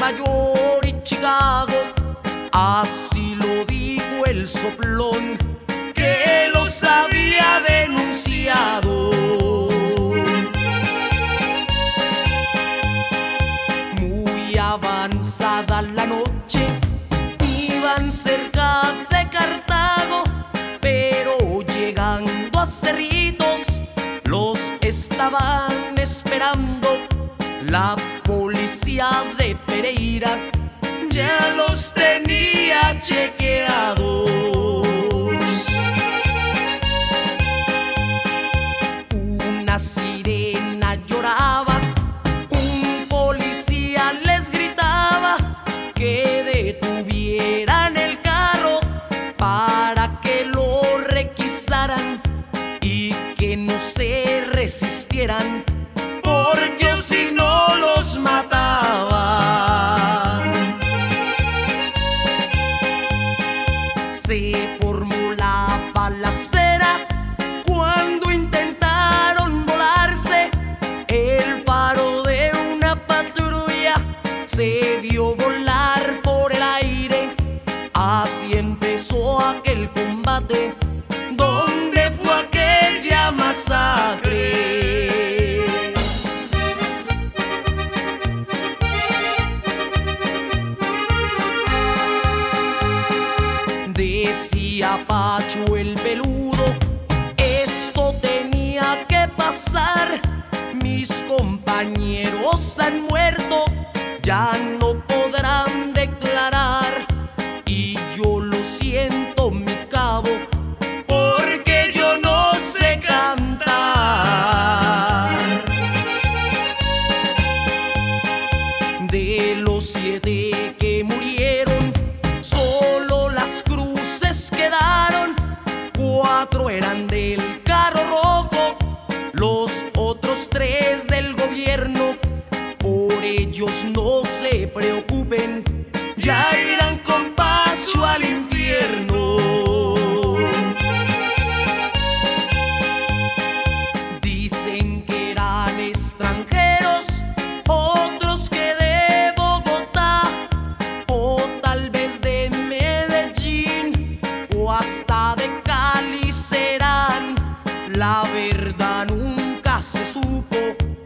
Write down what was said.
Nueva York y Chicago. Así lo dijo el soplón que los había denunciado. Muy avanzada la noche, iban cerca de Cartago, pero llegando a Cerritos los estaban esperando. La policía de Pereira ya los tenía chequeados. Una sirena lloraba, un policía les gritaba que detuvieran el carro para que lo requisaran y que no se resistieran, porque si no los mataban. Se formó la balacera cuando intentaron volarse. El faro de una patrulla se vio volar por el aire. Así empezó aquel combate donde fue aquella masacre. Decía Pacho el Peludo, esto tenía que pasar. Mis compañeros han muerto, ya no podrán declarar. Y yo lo siento, mi cabo, porque yo no sé cantar. De los 7 que murieron, solo las cruces quedaron. 4 eran del carro rojo, los otros 3 del gobierno. Por ellos no se preocupen, ya irán con Pacho al infierno. Dicen que eran extranjeros, otros que de Bogotá, o tal vez de Medellín, o hasta de Cali serán. La verdad nunca se supo,